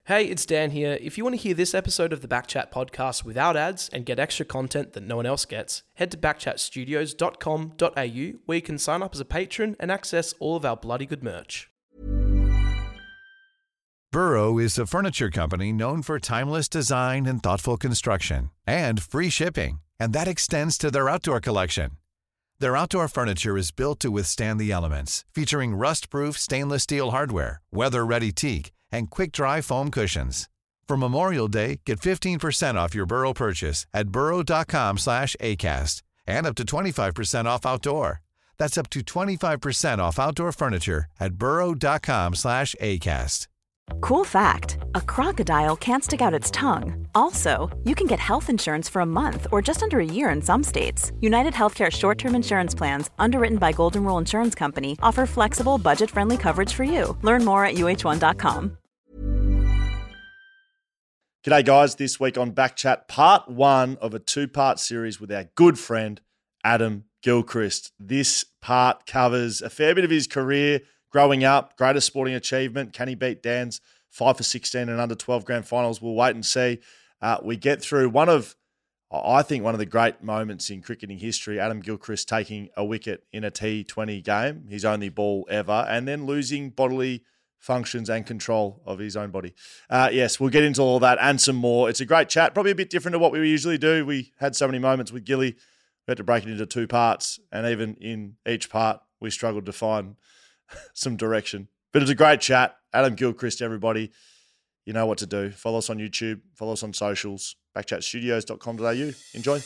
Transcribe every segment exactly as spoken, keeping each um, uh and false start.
Hey, it's Dan here. If you want to hear this episode of the Backchat podcast without ads and get extra content that no one else gets, head to backchat studios dot com dot a u where you can sign up as a patron and access all of our bloody good merch. Burrow is a furniture company known for timeless design and thoughtful construction and free shipping, and that extends to their outdoor collection. Their outdoor furniture is built to withstand the elements, featuring rust-proof stainless steel hardware, weather-ready teak, and quick-dry foam cushions. For Memorial Day, get fifteen percent off your Burrow purchase at burrow.com slash ACAST and up to twenty-five percent off outdoor. That's up to twenty-five percent off outdoor furniture at burrow.com slash ACAST. Cool fact, a crocodile can't stick out its tongue. Also, you can get health insurance for a month or just under a year in some states. United Healthcare short-term insurance plans, underwritten by Golden Rule Insurance Company, offer flexible, budget-friendly coverage for you. Learn more at U H one dot com. G'day guys, this week on Backchat, part one of a two-part series with our good friend, Adam Gilchrist. This part covers a fair bit of his career growing up, greatest sporting achievement. Can he beat Dan's five for sixteen and under twelve grand finals? We'll wait and see. Uh, we get through one of, I think, one of the great moments in cricketing history, Adam Gilchrist taking a wicket in a T twenty game, his only ball ever, and then losing bodily functions and control of his own body. Uh, yes, we'll get into all that and some more. It's a great chat, probably a bit different to what we usually do. We had so many moments with Gilly. We had to break it into two parts, and even in each part, we struggled to find some direction. But it was a great chat. Adam Gilchrist, everybody. You know what to do. Follow us on YouTube. Follow us on socials. backchat studios dot com dot a u. Enjoy.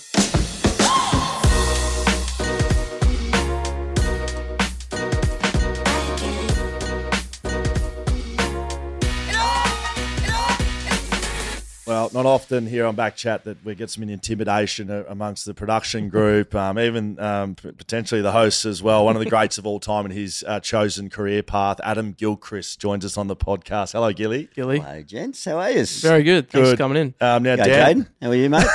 Well, not often here on Backchat that we get some intimidation amongst the production group, um, even um, potentially the hosts as well. One of the greats of all time in his uh, chosen career path, Adam Gilchrist, joins us on the podcast. Hello, Gilly. Gilly. Hello, gents. How are you? Very good. Thanks Good. for coming in. Um, now, Go, Dan. Jaden. How are you, mate?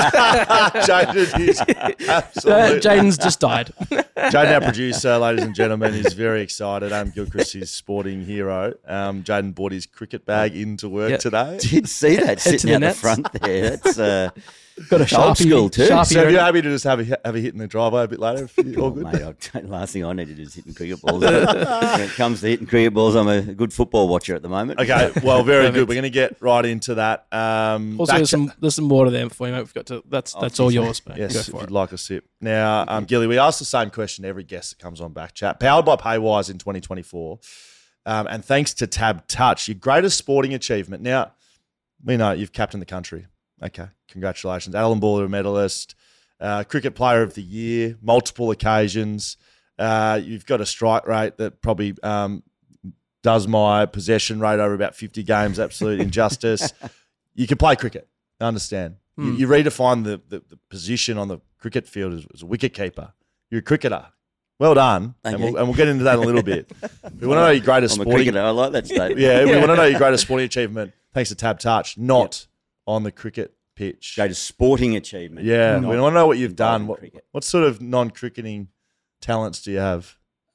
Jaden is Uh, absolutely. Jaden's just died. Jaden, our producer, ladies and gentlemen, is very excited. Adam Gilchrist is sporting hero. Um, Jaden bought his cricket bag into work Yep. today. Did see that Head to sitting the out the nets. front there. That's uh, Got a old Sharpie. school too. Sharpie So, are ready. you happy to just have a have a hit in the driveway a bit later? If you, all oh, good? mate, I, last thing I need to do is hitting cricket balls. When it comes to hitting cricket balls, I'm a good football watcher at the moment. Okay, well, very Perfect. good. We're going to get right into that. Um, Also, back there's to- some there's some water there for you, mate. We've got to. That's Oh, that's all thanks, yours, mate. Yes, Go if for you'd it. like a sip. Now, um, Gilly, we asked the same question to every guest that comes on Backchat. Powered by Paywise in twenty twenty-four. Um, and thanks to Tab Touch, your greatest sporting achievement. Now, we know you've captained the country. Okay, congratulations. Alan Baller, a medalist, uh, Cricket Player of the Year, multiple occasions. Uh, you've got a strike rate that probably um, does my possession rate over about fifty games absolute injustice. You can play cricket, I understand. You, you redefine the, the, the position on the cricket field as, as a wicket keeper. You're a cricketer. Well done. Thank and, you. we'll, and we'll get into that in a little bit. We want to know your greatest I'm a sporting cricketer. I like that statement. yeah, we want to know your greatest sporting achievement thanks to Tab Touch, not on the cricket pitch. Greatest sporting achievement. Yeah, Not we want to know what you've done. involving What, cricket. what sort of non-cricketing talents do you have?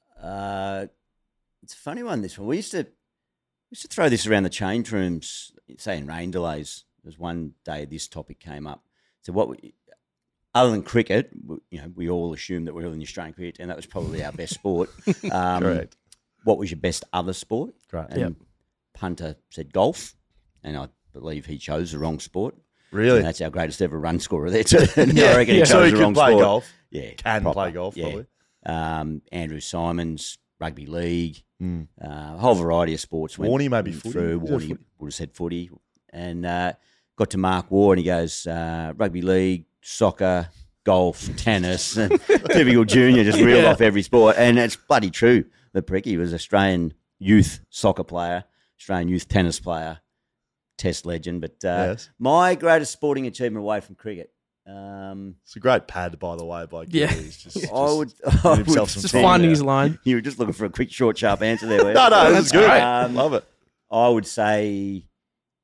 Uh, it's a funny one, this one. We used to we used to throw this around the change rooms, say in rain delays. There was one day this topic came up. So what, we, other than cricket, we- you know, we all assumed that we were in the Australian cricket, and that was probably our best sport. Um, Correct. What was your best other sport? Great. And Yep. Punter said golf, and I believe he chose the wrong sport. Really? And that's our greatest ever run scorer there too. And I reckon he yeah. chose So he the can wrong play sport. golf. Yeah, Can proper, play golf, yeah. probably. Um, Andrew Simons, rugby league, Mm. uh, a whole variety of sports. went Warney maybe footy? through. Is it Warney footy? would have said footy, and uh, got to Mark Ward, and he goes uh, rugby league, soccer, golf, tennis. And typical junior, just reeled Yeah. off every sport, and it's bloody true. The prick, he was Australian youth soccer player, Australian youth tennis player, Test legend. But uh, Yes. my greatest sporting achievement away from cricket. Um, It's a great pad, by the way, by Yeah. Gilly. He's just, just I would, giving I himself would some Just time finding there. his line. You were just looking for a quick, short, sharp answer there. weren't No, you? no, this That's is good. great. Um, Love it. I would say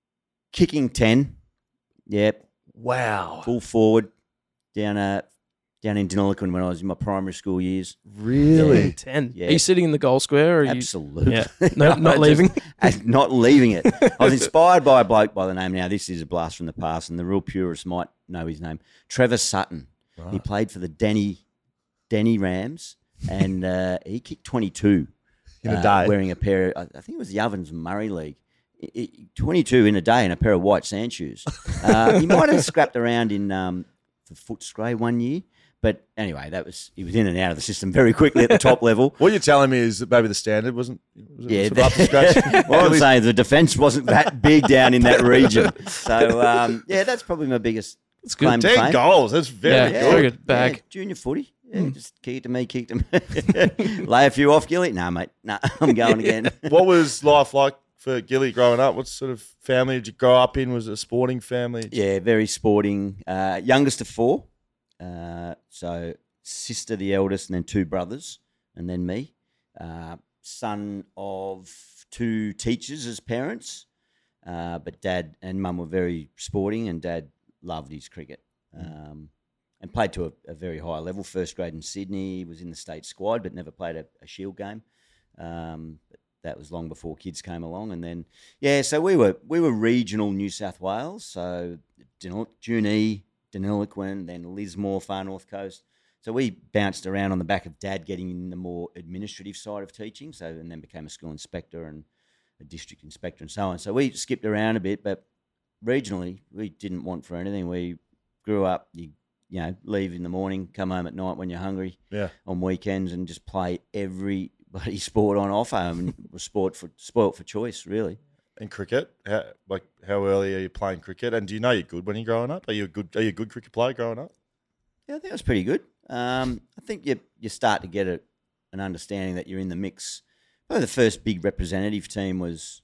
kicking ten. Yep. Wow. Full forward down a down in Deniliquin when I was in my primary school years. Really? ten. Yeah. Are you sitting in the goal square? Or are Absolutely. You, yeah. No, not just- leaving? and not leaving it. I was inspired by a bloke by the name, now this is a blast from the past, and the real purists might know his name, Trevor Sutton. Right. He played for the Denny, Denny Rams, and uh, he kicked twenty-two. In a uh, day? Wearing a pair, of, I think it was the Ovens and Murray League. I- I- twenty-two in a day in a pair of white sand shoes. Uh, he might have scrapped around in um, the Footscray one year. But anyway, that was he was in and out of the system very quickly at the top level. What you're telling me is that maybe the standard wasn't, was it Yeah, sort of up to scratch? well, I'm saying the defence wasn't that big down in that region. So um, yeah, that's probably my biggest That's good. claim to ten fame. goals. That's very Yeah, good. very good. Bag. Yeah, junior footy. Yeah, just kick it to me, kick it to me. Lay a few off, Gilly. Nah, mate. Nah, I'm going again. What was life like for Gilly growing up? What sort of family did you grow up in? Was it a sporting family? Yeah, very sporting. Uh, youngest of four. Uh, so sister, the eldest, and then two brothers, and then me. Uh, son of two teachers as parents, uh, but dad and mum were very sporting, and dad loved his cricket um, and played to a, a very high level. First grade in Sydney, was in the state squad, but never played a, a shield game. Um, but that was long before kids came along, and then yeah, so we were we were regional New South Wales, so Junee, Deniliquin, then Lismore, Far North Coast. So we bounced around on the back of Dad getting in the more administrative side of teaching, so and then became a school inspector and a district inspector and so on. So we skipped around a bit, but regionally we didn't want for anything. We grew up, you you know, leave in the morning, come home at night when you're hungry Yeah. on weekends, and just play every bloody sport on offer, and was sport for spoilt for choice, really. And cricket, how, like how early are you playing cricket? And do you know you're good when you're growing up? Are you a good? Are you a good cricket player growing up? Yeah, I think it was pretty good. Um, I think you you start to get a, an understanding that you're in the mix. Probably the first big representative team was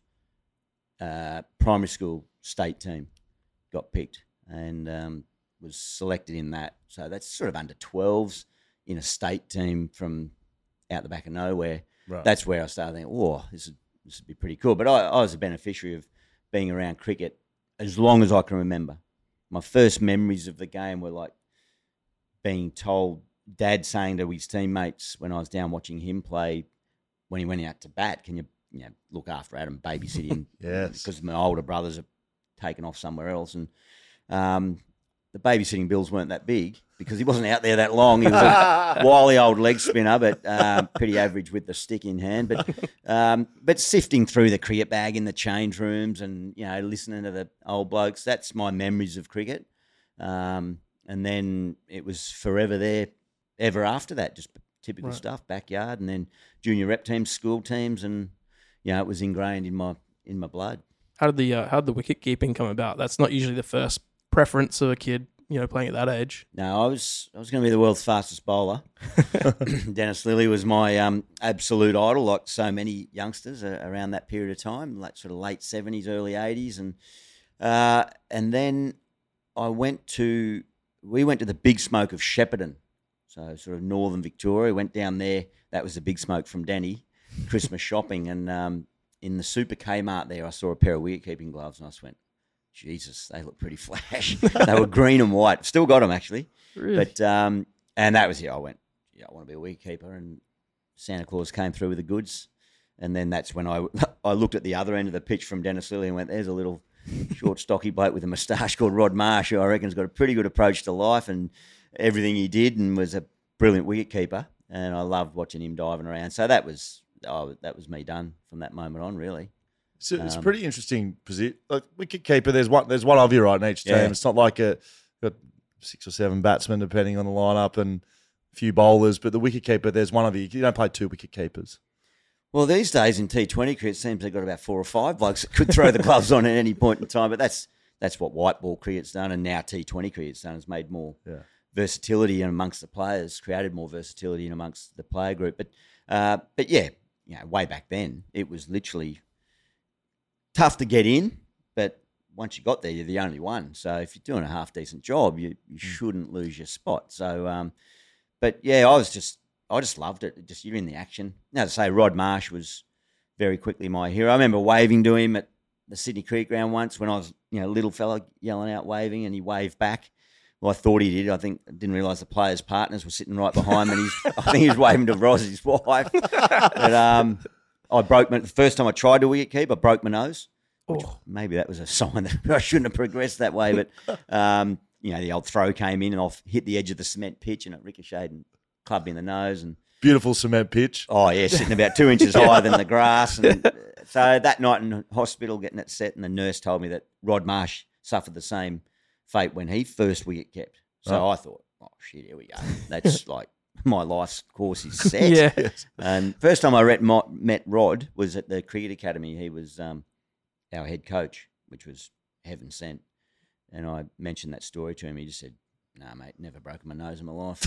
uh, primary school state team, got picked and um, was selected in that. So that's sort of under twelves in a state team from out the back of nowhere. Right. That's where I started thinking, oh, this is this would be pretty cool. But I, I was a beneficiary of being around cricket as long as I can remember. My first memories of the game were like being told, Dad saying to his teammates when I was down watching him play, when he went out to bat, can you, you know, look after Adam, babysit him? Yes. Because my older brothers have taken off somewhere else. And um, the babysitting bills weren't that big because he wasn't out there that long. He was a wily old leg spinner, but um, pretty average with the stick in hand. But um, but sifting through the cricket bag in the change rooms and, you know, listening to the old blokes, that's my memories of cricket. Um, and then it was forever there ever after that, just typical Right. stuff, backyard, and then junior rep teams, school teams, and, you know, it was ingrained in my in my blood. How did the uh, how did the wicket keeping come about? That's not usually the first preference of a kid, you know, playing at that age. No, I was I was going to be the world's fastest bowler. Dennis Lilly was my um, absolute idol, like so many youngsters uh, around that period of time, like sort of late seventies, early eighties, and uh, and then I went to we went to the Big Smoke of Shepparton, so sort of northern Victoria. Went down there. That was the Big Smoke from Denny, Christmas shopping, and um, in the Super Kmart there, I saw a pair of wicket keeping gloves, and I just went, Jesus, they look pretty flash. They were green and white. Still got them actually. Really? But um, and that was it. I went, yeah, I want to be a wicketkeeper, and Santa Claus came through with the goods. And then that's when I I looked at the other end of the pitch from Dennis Lilly and went, there's a little short, stocky bloke with a moustache called Rod Marsh, who I reckon's got a pretty good approach to life and everything he did, and was a brilliant wicketkeeper. And I loved watching him diving around. So that was oh, that was me done from that moment on, really. So it's a Um, pretty interesting position. Like wicket keeper, there's one. There's one of you right in each team. Yeah. It's not like a got six or seven batsmen depending on the lineup and a few bowlers. But the wicket keeper, there's one of you. You don't play two wicket keepers. Well, these days in T twenty cricket, it seems they've got about four or five blokes that could throw the gloves on at any point in time. But that's that's what white ball cricket's done, and now T twenty cricket's done. It's made more Yeah. versatility in amongst the players, created more versatility in amongst the player group. But uh, but yeah, you know, way back then, it was literally tough to get in. But once you got there, you're the only one. So if you're doing a half decent job, you you shouldn't lose your spot. So, um, but yeah, I was just. I just loved it. Just you're in the action. Now to say, Rod Marsh was very quickly my hero. I remember waving to him at the Sydney Cricket Ground once when I was, you know, a little fella yelling out waving, and he waved back. Well, I thought he did. I think I didn't realise the players' partners were sitting right behind me. And he's, I think he was waving to Roz, his wife. But um, I broke my, the first time I tried to wicket keep, I broke my nose. Which Oh. maybe that was a sign that I shouldn't have progressed that way. But, um, you know, the old throw came in and I hit the edge of the cement pitch and it ricocheted and clubbed me in the nose. And Beautiful cement pitch. oh, yeah, sitting about two inches higher than the grass. And so that night in hospital getting it set, and the nurse told me that Rod Marsh suffered the same fate when he first wicket kept. So Oh. I thought, oh, shit, here we go. That's like my life's course is set. Yeah. And first time I met, met Rod was at the Cricket Academy. He was um, our head coach, which was heaven sent. And I mentioned that story to him. He just said, "No, nah, mate, never broken my nose in my life."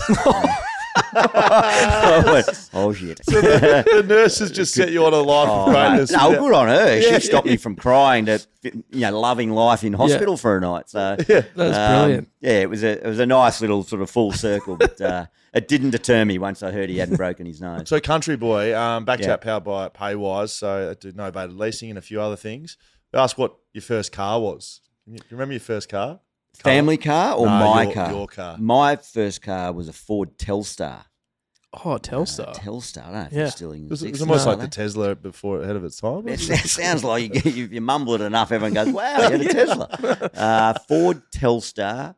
I went, oh, shit. So the, the nurses just set you on a life Oh, of greatness. no, without- good on her. Yeah. She stopped me from crying to, you know, loving life in hospital for a night. So Yeah. That's um, brilliant. Yeah, it was a it was a nice little sort of full circle, but uh, it didn't deter me once I heard he hadn't broken his nose. So Country Boy, um, Backchat Yeah. powered by Paywise, so I did novated leasing and a few other things. Ask what your first car was. Can you, can you remember your first car? Family car or No, my your- car? your car. My first car was a Ford Telstar. Oh, Telstar. Uh, Telstar. I don't know if Yeah. it's still in It was, it was existence. almost No, like the they- Tesla before ahead of its time. It sounds like you, you, you mumble it enough, everyone goes, wow, you had a Tesla. Uh, Ford Telstar,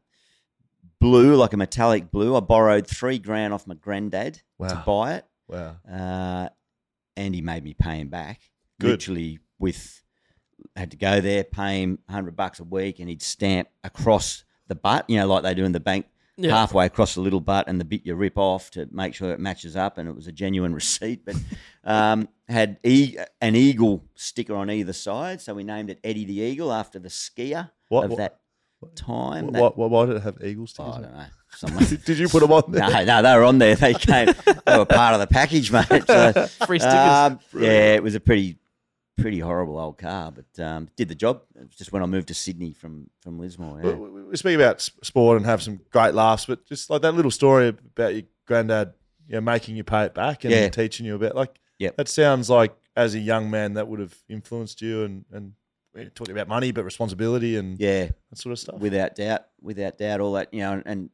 blue, like a metallic blue. I borrowed three grand off my granddad to Wow. buy it. Wow. Uh, and he made me pay him back. Good. Literally with, had to go there, pay him one hundred bucks a week, and he'd stamp across the butt, you know, like they do in the bank, Yeah. halfway across the little butt and the bit you rip off to make sure it matches up, and it was a genuine receipt. But um, had e- an eagle sticker on either side, so we named it Eddie the Eagle after the skier What- of what- that time. Why, That- why, why did it have eagle oh, stickers? I on don't it? know. Someone, Did you put them on there? no, no, they were on there. They came. They were part of the package, mate. So, Free stickers. um, yeah, it was a pretty, pretty horrible old car, but um, did the job. It was just when I moved to Sydney from from Lismore. Yeah. We, we- we speak about s- sport and have some great laughs, but just like that little story about your granddad, you know, making you pay it back and Yeah. teaching you about, like, Yep. that sounds like as a young man that would have influenced you and and we're talking about money, but responsibility and Yeah, that sort of stuff. without doubt, without doubt, all that, you know, and, and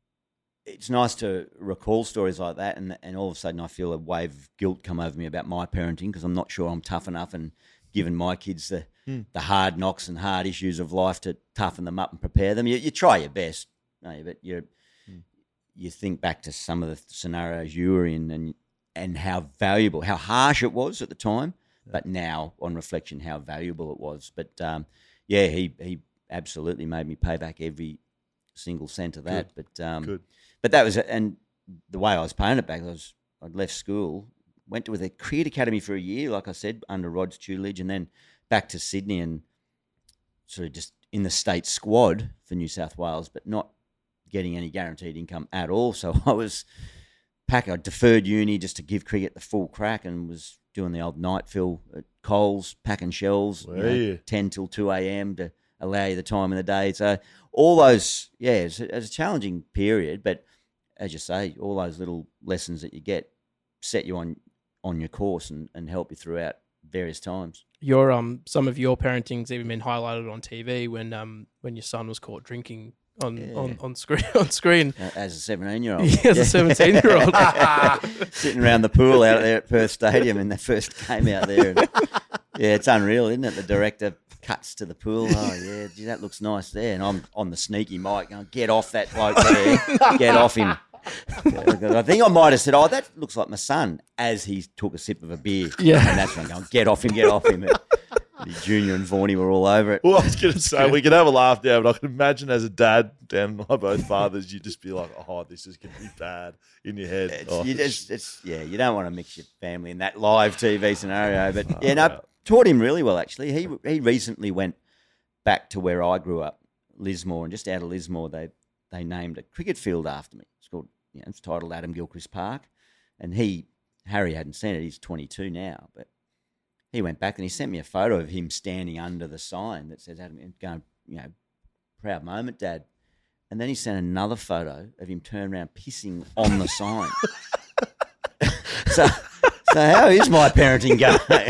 it's nice to recall stories like that, and and all of a sudden I feel a wave of guilt come over me about my parenting because I'm not sure I'm tough enough and given my kids the Hmm. the hard knocks and hard issues of life to toughen them up and prepare them. You, you try your best, don't you? But you Hmm. you think back to some of the scenarios you were in and and how valuable, how harsh it was at the time, but now on reflection, how valuable it was. But um, yeah, he he absolutely made me pay back every single cent of that. But um, Good. but that was and the way I was paying it back, I was I'd left school, went to the Cricket Academy for a year, like I said, under Rod's tutelage, and then back to Sydney and sort of just in the state squad for New South Wales, but not getting any guaranteed income at all. So I was packing, I deferred uni just to give cricket the full crack and was doing the old night fill at Coles, packing shells, you Were know, you? ten till two a.m. to allow you the time in the day. So all those, yeah, it's a, it's a challenging period, but as you say, all those little lessons that you get set you on on your course and, and help you throughout various times. Your um, some of your parenting's even been highlighted on T V when um, when your son was caught drinking on Yeah. on, on screen on screen. Uh, As a seventeen-year-old. Yeah, as a seventeen-year-old. Sitting around the pool out there at Perth Stadium in the first game out there. And, yeah, it's unreal, isn't it? The director cuts to the pool. Oh, yeah, gee, that looks nice there. And I'm on the sneaky mic going, get off that bloke there. Get off him. I think I might have said, oh, that looks like my son, as he took a sip of a beer. Yeah. And that's when I'm going, get off him, get off him. And Junior and Vaughnie were all over it. Well, I was going to say, we could have a laugh now, but I can imagine as a dad, Dan and I both fathers, you'd just be like, oh, this is going to be bad in your head. It's, Oh, you just, it's yeah, you don't want to mix your family in that live T V scenario. But yeah, no, taught him really well actually. He he recently went back to where I grew up, Lismore, and just out of Lismore, they they named a cricket field after me. It's called, you know, it's titled Adam Gilchrist Park, and he Harry hadn't seen it. He's twenty-two now, but he went back and he sent me a photo of him standing under the sign that says Adam, and going, you know, proud moment, Dad. And then he sent another photo of him turning around pissing on the sign. so, so So how is my parenting going?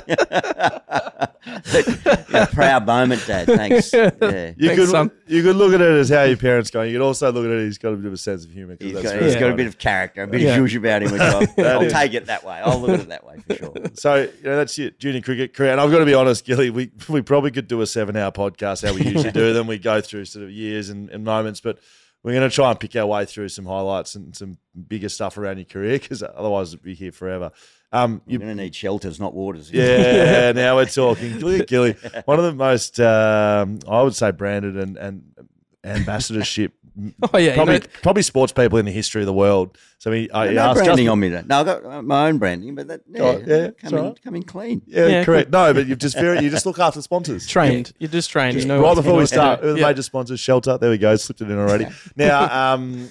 A proud moment, Dad. Thanks. Yeah. You Thanks, could son. you could look at it as how your parents going. You could also look at it. He's got a bit of a sense of humour. He's That's got, very he's got a funny. bit of character, a bit Yeah. of zhuzh about him. Which I'll, I'll is. take it that way. I'll look at it that way for sure. So you know, that's your junior cricket career. And I've got to be honest, Gilly, we we probably could do a seven-hour podcast how we usually do them. We go through sort of years and, and moments, but we're going to try and pick our way through some highlights and some bigger stuff around your career because otherwise we'll be here forever. Um, You're you, going to need shelters, not waters. yeah, now we're talking. Look at Gilly, one of the most, um, I would say, branded and, and ambassadorship, Oh, yeah. probably you know, probably sports people in the history of the world. So he, I no asked branding Justin- on me. Today. No, I've got my own branding, but that yeah, Oh, yeah, it's come in, all right. come in clean. Yeah, Yeah, correct. No, but you've just very, you just look after sponsors. trained. You're just trained. Just you know right what- before you know we what to start, do. who are the Yeah. major sponsors? Shelter. There we go. Slipped it in already. Now, um,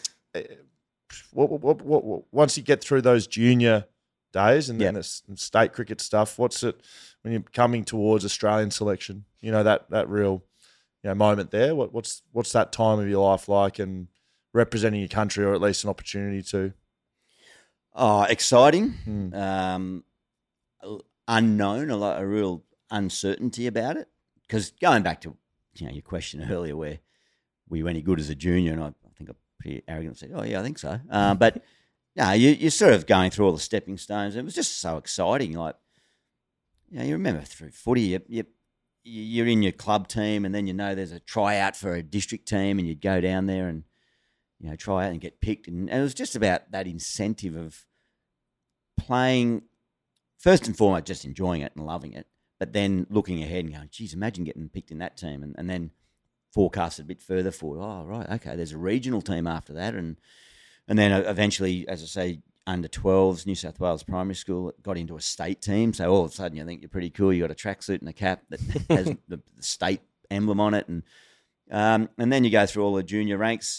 what, what, what, what, once you get through those junior days and then Yep. the s- state cricket stuff, what's it when you're coming towards Australian selection? You know that that real, you know, moment there. What, what's what's that time of your life like and representing your country, or at least an opportunity to? Oh, exciting. Hmm. Um, unknown. A lot, a real uncertainty about it. Because going back to you know your question earlier, where were you any good as a junior? And I, I think I pretty arrogantly said, "Oh yeah, I think so." Uh, but no, you, you're sort of going through all the stepping stones. It was just so exciting. Like, you know, you remember through footy, you, you, you're in your club team, and then you know there's a tryout for a district team, and you'd go down there and you know try out and get picked. And, and it was just about that incentive of playing. First and foremost, just enjoying it and loving it, but then looking ahead and going, geez, imagine getting picked in that team, and, and then forecast a bit further forward. Oh, right, okay, there's a regional team after that, and and then eventually, as I say, under twelves, New South Wales Primary School got into a state team. So all of a sudden, you think you're pretty cool. You got a tracksuit and a cap that has the, the state emblem on it, and um, and then you go through all the junior ranks.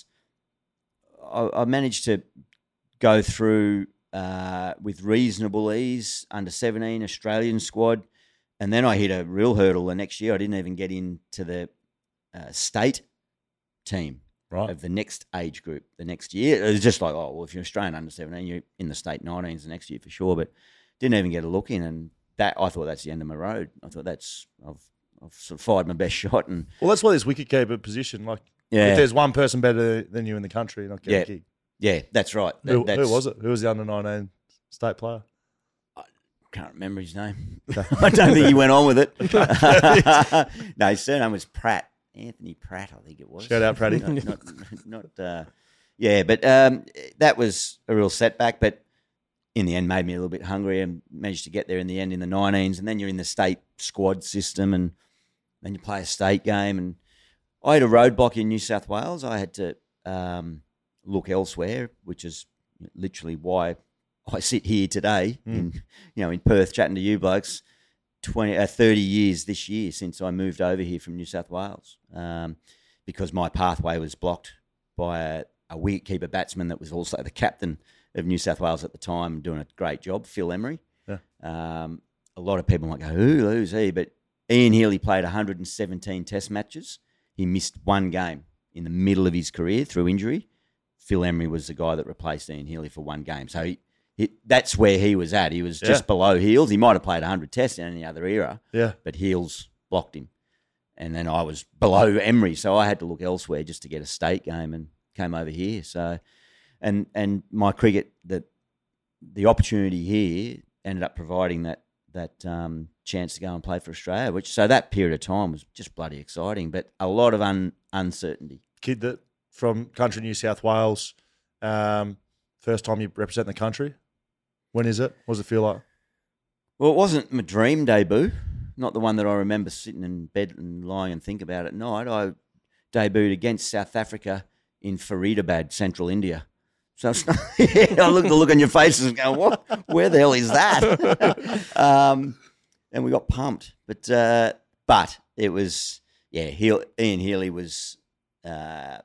I, I managed to go through uh, with reasonable ease under seventeen Australian squad, and then I hit a real hurdle the next year. I didn't even get into the uh, state team Right. of the next age group the next year. It was just like, oh, well, if you're Australian under seventeen, you're in the state nineteens the next year for sure, but didn't even get a look in, and that I thought that's the end of my road. I thought that's, I've, I've sort of fired my best shot, and Well, that's why this wicketkeeper position. Like, yeah, if there's one person better than you in the country, you're not getting Yeah. a gig. yeah, that's right. That- Who, that's, who was it? Who was the under nineteen state player? Can't remember his name. I don't think he went on with it. No, his surname was Pratt. Anthony Pratt, I think it was. Shout out, Pratty. Not, not, not uh, yeah, but um, that was a real setback. But in the end, made me a little bit hungry and managed to get there in the end in the nineteens. And then you're in the state squad system, and then you play a state game. And I had a roadblock in New South Wales. I had to um, look elsewhere, which is literally why I sit here today, Mm. in you know, in Perth, chatting to you blokes. twenty, uh, thirty years this year since I moved over here from New South Wales, um, because my pathway was blocked by a, a wicketkeeper batsman that was also the captain of New South Wales at the time, doing a great job, Phil Emery. Yeah. Um, a lot of people might go, Who, who's he? But Ian Healy played one hundred seventeen test matches. He missed one game in the middle of his career through injury. Phil Emery was the guy that replaced Ian Healy for one game. So he, he, that's where he was at. He was just Yeah. below Heels. He might have played one hundred tests in any other era, Yeah. but Heels blocked him. And then I was below Emery, so I had to look elsewhere just to get a state game, and came over here. So, and and my cricket, that the opportunity here ended up providing that that um, chance to go and play for Australia. Which so that period of time was just bloody exciting, but a lot of un, uncertainty. Kid that from country New South Wales, um, first time you represent the country. When is it? What does it feel like? Well, it wasn't my dream debut, not the one that I remember sitting in bed and lying and think about at night. I debuted against South Africa in Faridabad, central India. So it's not, yeah, I look at the look on your faces and go, what? Where the hell is that? um, and we got pumped. But uh, but it was, yeah, Heel, Ian Healy was, uh,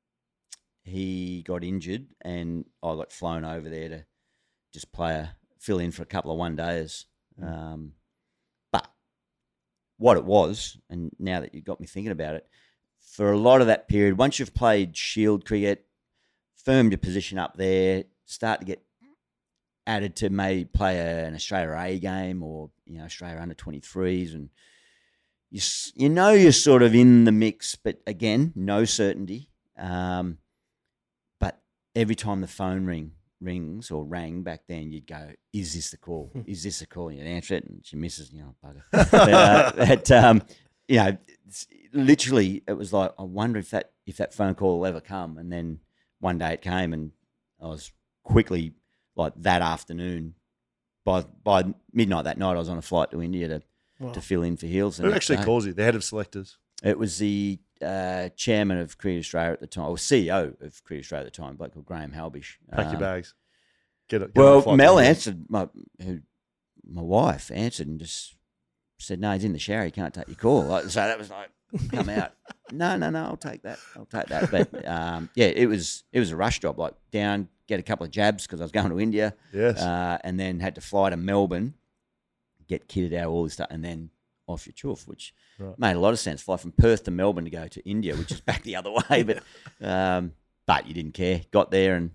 he got injured, and I got flown over there to just play a, fill in for a couple of one days. Um, but what it was, and now that you got me thinking about it, for a lot of that period, once you've played Shield cricket, firmed your position up there, start to get added to maybe play a, an Australia A game or, you know, Australia under twenty-threes, and you you know you're sort of in the mix, but again, no certainty. Um, but every time the phone ring rings or rang back then, you'd go, "Is this the call? Is this the call?" And you'd answer it, and she misses, you know, bugger. but, uh, but, um, you know, literally, it was like, I wonder if that if that phone call will ever come. And then one day it came, and I was quickly, like that afternoon, by by midnight that night, I was on a flight to India to wow. to fill in for Heels. Who actually day. calls you? The head of selectors? It was the uh, chairman of Cricket Australia at the time, or C E O of Cricket Australia at the time, a bloke called Graham Halbish. Pack um, your bags. Get it. Get well, Mel answered, my who, my wife answered and just said, "No, he's in the shower. He can't take your call." Like, so that was like, come out. No, no, no. I'll take that. I'll take that. But um, yeah, it was it was a rush job. Like down, get a couple of jabs because I was going to India. Yes. Uh, and then had to fly to Melbourne, get kitted out, all this stuff, and then off your chuff, which right. made a lot of sense. Fly from Perth to Melbourne to go to India, which is back the other way. But um, but you didn't care. Got there and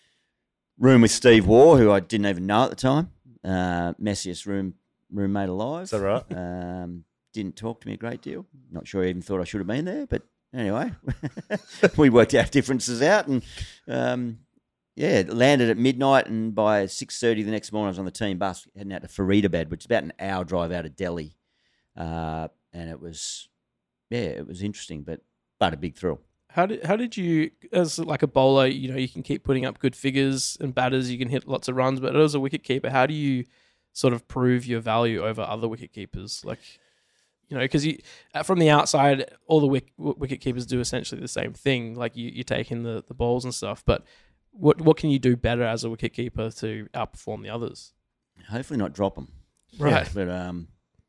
room with Steve Waugh, who I didn't even know at the time. Uh, messiest room roommate alive. Is that right? Um, didn't talk to me a great deal. Not sure I even thought I should have been there, but anyway, we worked our differences out, and um, yeah, landed at midnight, and by six thirty the next morning I was on the team bus heading out to Faridabad, which is about an hour drive out of Delhi, uh, and it was, yeah, it was interesting, but but a big thrill. How did how did you, as like a bowler, you know, you can keep putting up good figures, and batters you can hit lots of runs, but as a wicket keeper, how do you sort of prove your value over other wicket keepers? Like, you know, because you from the outside, all the wick, wicket keepers do essentially the same thing. Like you, you take in the, the balls and stuff, but what what can you do better as a wicket keeper to outperform the others? Hopefully not drop them. Right. Yeah, but um,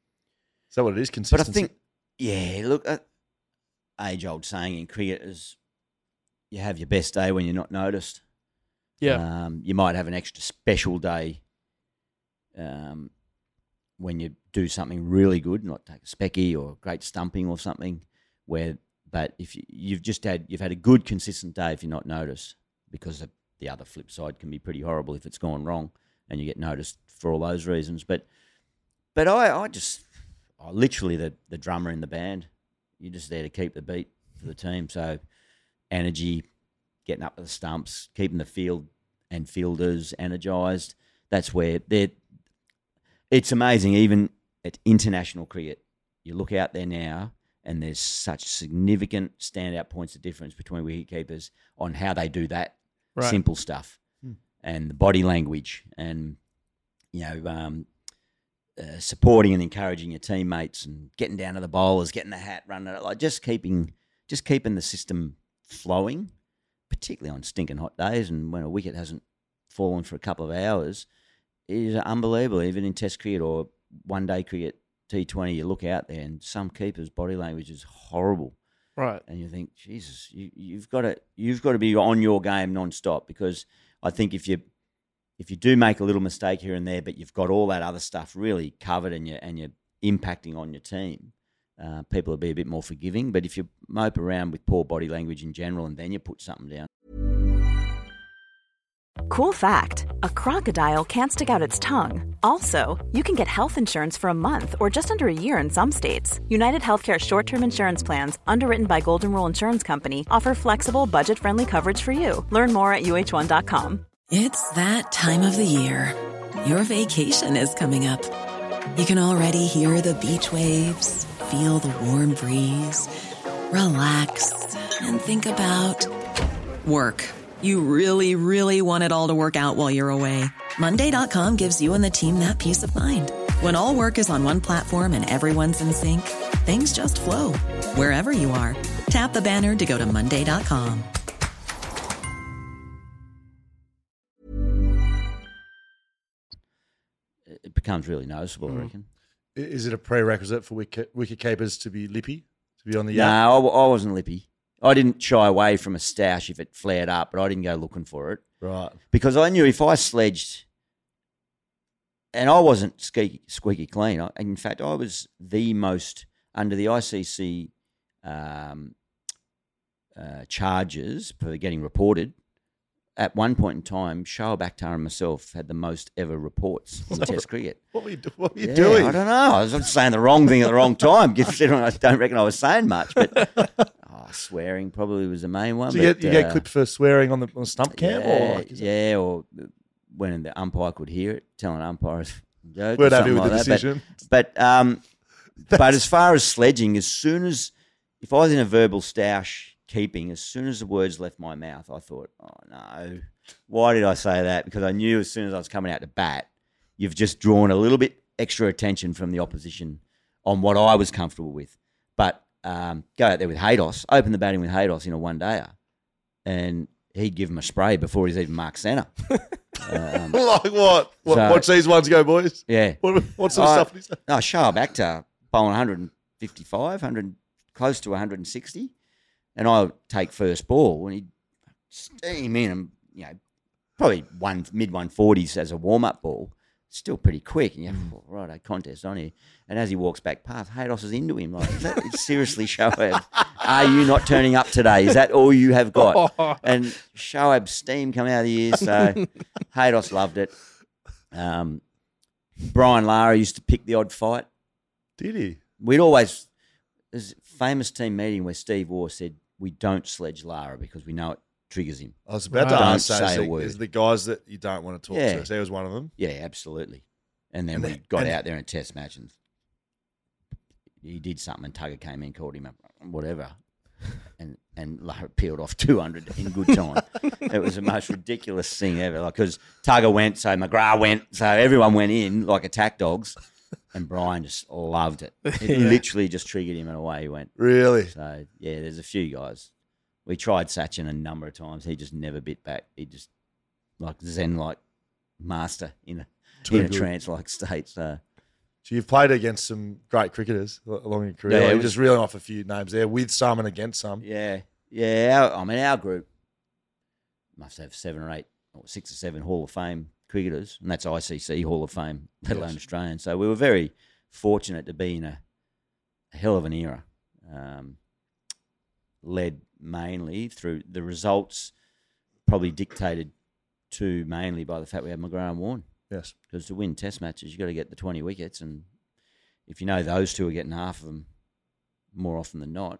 is that what it is? Consistency. But I think, yeah, look, uh, age old saying in cricket is, you have your best day when you're not noticed. Yeah. Um, you might have an extra special day. Um, when you do something really good, not take a specky or great stumping or something, where, but if you, you've just had you've had a good consistent day, if you're not noticed, because the, the other flip side can be pretty horrible if it's gone wrong and you get noticed for all those reasons. But but I, I just I literally the the drummer in the band. You're just there to keep the beat for the team. So energy, getting up to the stumps, keeping the field and fielders energised. That's where they're. It's amazing, even at international cricket, you look out there now and there's such significant standout points of difference between wicket keepers on how they do that right. simple stuff hmm. and the body language and, you know, um, uh, supporting and encouraging your teammates and getting down to the bowlers, getting the hat, running it, like just keeping, just keeping the system flowing, particularly on stinking hot days and when a wicket hasn't fallen for a couple of hours. Is unbelievable, even in Test cricket or one-day cricket, T twenty. You look out there, and some keepers' body language is horrible, right? And you think, Jesus, you, you've got to you've got to be on your game non-stop, because I think if you if you do make a little mistake here and there, but you've got all that other stuff really covered, and you and you're impacting on your team, uh, people will be a bit more forgiving. But if you mope around with poor body language in general, and then you put something down. Cool fact, a crocodile can't stick out its tongue. Also, you can get health insurance for a month or just under a year in some states. United Healthcare short-term insurance plans, underwritten by Golden Rule Insurance Company, offer flexible, budget-friendly coverage for you. Learn more at U H one dot com. It's that time of the year. Your vacation is coming up. You can already hear the beach waves, feel the warm breeze, relax, and think about work. You really, really want it all to work out while you're away. Monday dot com gives you and the team that peace of mind. When all work is on one platform and everyone's in sync, things just flow. Wherever you are, tap the banner to go to Monday dot com. It becomes really noticeable, mm. I reckon. Is it a prerequisite for wicket, wicket keepers to be lippy, to be on the No, yap? I, I wasn't lippy. I didn't shy away from a stoush if it flared up, but I didn't go looking for it. Right. Because I knew if I sledged, and I wasn't squeaky, squeaky clean. I, in fact, I was the most, under the I C C um, uh, charges for getting reported, at one point in time, Shoaib Akhtar and myself had the most ever reports in Test cricket. What were you, do- what were you Yeah, doing? I don't know. I was just saying the wrong thing at the wrong time. Considering I don't reckon I was saying much, but oh, swearing probably was the main one. So you, but, get, you get uh, clipped for swearing on the, on the stump cam? yeah, or like, is it- yeah, or when the umpire could hear it, telling umpires a joke. We're or happy something with the like that. decision. But, but, um, but as far as sledging, as soon as, if I was in a verbal stoush keeping, as soon as the words left my mouth, I thought, oh no, why did I say that? Because I knew as soon as I was coming out to bat, you've just drawn a little bit extra attention from the opposition on what I was comfortable with. But um, go out there with Haydos, open the batting with Haydos in a one-dayer, and he'd give him a spray before he's even marked centre. um, like what? what So- watch these ones go, boys. yeah. What, what sort of I- stuff did he say? No, Shoaib Akhtar bowling one fifty-five, one hundred, close to one sixty, and I would take first ball and he'd steam in and, you know, probably one mid one forties as a warm-up ball, still pretty quick. And you Mm. have, oh, right, a contest on here. And as he walks back past, Haydos is into him. Like, is that seriously, Shoaib? Are you not turning up today? Is that all you have got? And Shoaib's steam coming out of the ears. So Haydos loved it. Um, Brian Lara used to pick the odd fight. Did he? We'd always, there's a famous team meeting where Steve Waugh said, we don't sledge Lara because we know it triggers him. I was about to Right. ask, Don't so say a is, word. is the guys that you don't want to talk Yeah. to. So he was one of them. Yeah, absolutely. And then And we then- got and- out there in a test match and he did something and Tugger came in, called him up, whatever. And and Lara peeled off two hundred in good time. It was the most ridiculous thing ever. Like, because Tugger went, so McGrath went, so everyone went in like attack dogs. And Brian just loved it. It literally just triggered him and away he went. Really? So, yeah, there's a few guys. We tried Sachin a number of times. He just never bit back. He just, like Zen-like master in a, Too in a good. trance-like state. So, So you've played against some great cricketers along your career. Yeah, Like, it you're was- just reeling off a few names there, with some and against some. yeah. Yeah, our, I mean, our group must have seven or eight or six or seven Hall of Fame cricketers, and that's I C C Hall of Fame, let alone Yes. Australian. So we were very fortunate to be in a, a hell of an era, um, led mainly through the results, probably dictated to mainly by the fact we had McGrath and Warne. Yes. Because to win Test matches, you've got to get the twenty wickets, and if you know those two are getting half of them more often than not,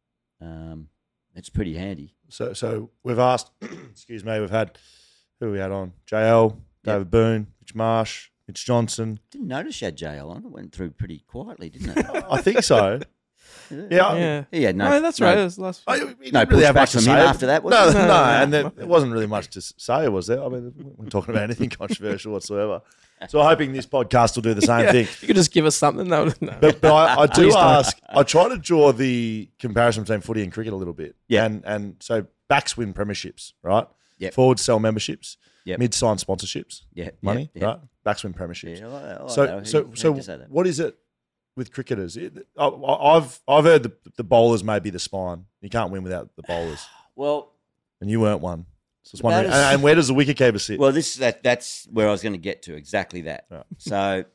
um, it's pretty handy. So so we've asked, excuse me, we've had, who we had on? J L, David Boone, Mitch Marsh, Mitch Johnson. Didn't notice you had J L on. It went through pretty quietly, didn't it? I think so. Yeah. Yeah. He had no. No, that's no, right. It was last I, week. we No didn't really have pushback much to from him say after that, was no, there? no, No, and no. there, there wasn't really much to say, was there? I mean, we weren't talking about anything controversial whatsoever. So I'm hoping this podcast will do the same Yeah, thing. you could just give us something. No, no. But, but I, I do Please don't. ask, I try to draw the comparison between footy and cricket a little bit. Yeah. And and so backs win premierships, right? Yep. Forwards sell memberships. Yep. Mid sign sponsorships. Yeah, Money, yeah, yeah. right? Backs win premierships. Yeah, I like- I like so that. so He- so he did say that. what is it with cricketers? It, I, I've I've heard the, the bowlers may be the spine. You can't win without the bowlers, Well, and you weren't one. So I was The wondering, batters- and, and where does the wicketkeeper sit? well, this that that's where I was going to get to. Exactly that. Right. So,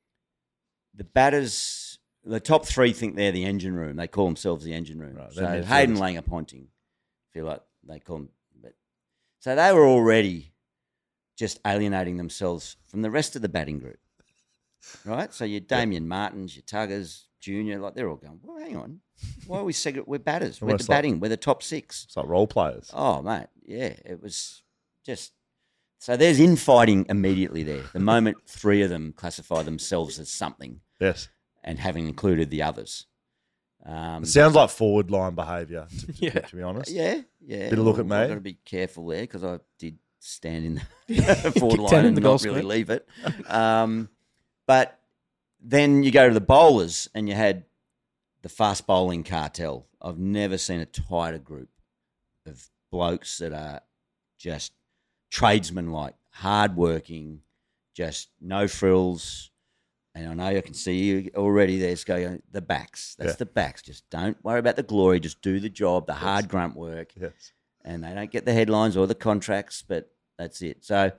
the batters, the top three think they're the engine room. They call themselves the engine room. Right, so they're Hayden midfielders. Langer Ponting, feel like they call them. But, so they were already just alienating themselves from the rest of the batting group, right? So your Damien Martins, your Tuggers, Junior, like they're all going. Well, hang on, why are we segregate? We're batters. We're Almost the like- batting. We're the top six. It's like role players. Oh, mate, yeah, it was just. So there's infighting immediately there. The moment three of them classify themselves as something Yes, and having included the others. Um, it sounds like forward line behaviour. To, to, Yeah. to be honest, yeah, yeah. Bit of look at me. I've got to be careful there because I did stand in the forward Kick line ten in and the goal not really square. leave it. Um, but then you go to the bowlers and you had the fast bowling cartel. I've never seen a tighter group of blokes that are just tradesmen-like, hard-working, just no frills. And I know I can see you already there's going, the backs. That's Yeah. the backs. Just don't worry about the glory. Just do the job, the hard grunt work. yes. And they don't get the headlines or the contracts, but that's it. So,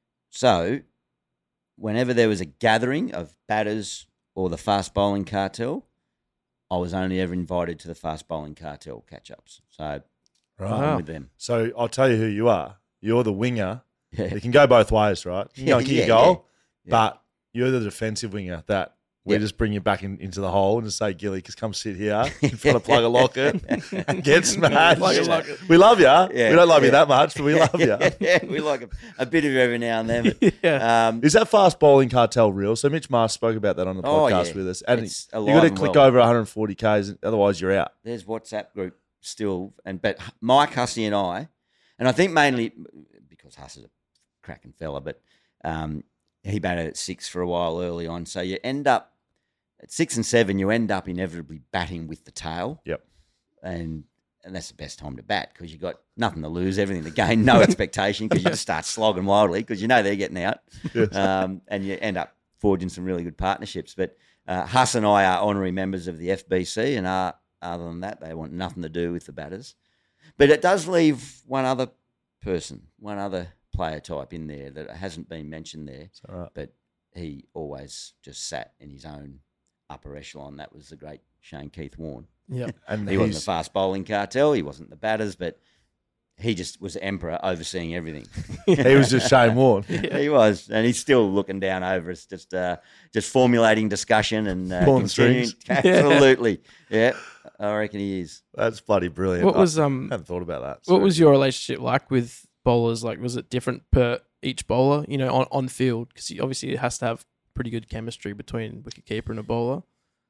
so whenever there was a gathering of batters or the fast bowling cartel, I was only ever invited to the fast bowling cartel catch-ups. So Right. I'm Wow. with them. So I'll tell you who you are. you're the winger. Yeah. It can go both ways, right? You can go and kick Yeah, a goal, yeah, yeah. but you're the defensive winger that we Yeah. just bring you back in, into the hole and just say, Gilly, just come sit here in front of Plug a Locket and get smashed. Plug a Locket. We love you. Yeah, we don't love you yeah. that much, but we love you. Yeah, we like a, a bit of you every now and then. But, Yeah. um, Is that fast bowling cartel real? So Mitch Mars spoke about that on the Oh, podcast yeah. with us. And It's you alive got to and click well. over one hundred forty Ks, otherwise you're out. there's WhatsApp group still, and but Mike Hussey and I, and I think mainly because Huss is a cracking fella, but um, he batted at six for a while early on, so you end up at six and seven, you end up inevitably batting with the tail. Yep. And and that's the best time to bat because you've got nothing to lose, everything to gain, no expectation because you just start slogging wildly because you know they're getting out. Yes. Um, and you end up forging some really good partnerships. But uh, Huss and I are honorary members of the F B C, and are, other than that, they want nothing to do with the batters. But it does leave one other person, one other player type in there that hasn't been mentioned there, all right. but he always just sat in his own upper echelon. That was the great Shane Keith Warne. Yeah. And He wasn't the he's- fast bowling cartel. He wasn't the batters, but he just was the emperor overseeing everything. he was just Shane Warne. He was, and he's still looking down over us, just uh, just formulating discussion and uh, Pulling continuing. strings. Absolutely, yeah, I reckon he is. That's bloody brilliant. What was I um? hadn't thought about that. What Sorry. was your relationship like with bowlers? Like, was it different per each bowler? You know, on on field, because obviously it has to have pretty good chemistry between wicketkeeper and a bowler.